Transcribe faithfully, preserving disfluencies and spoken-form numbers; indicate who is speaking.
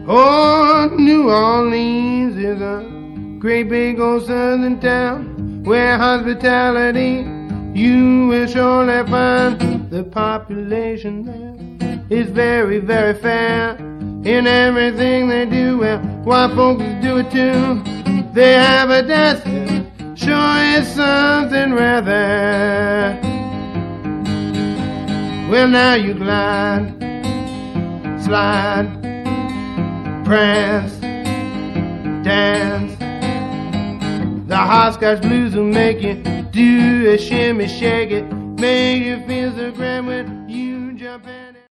Speaker 1: Oh, New Orleans is a great big old southern town where hospitality you will surely find. The population there is very, very fair in everything they do. Well, white folks do it too. They have a dance that sure is something rare there. Well, now you glide, slide, prance, dance. The hopscotch blues will make you do a shimmy, shake it, make you feel so grand when you jump in.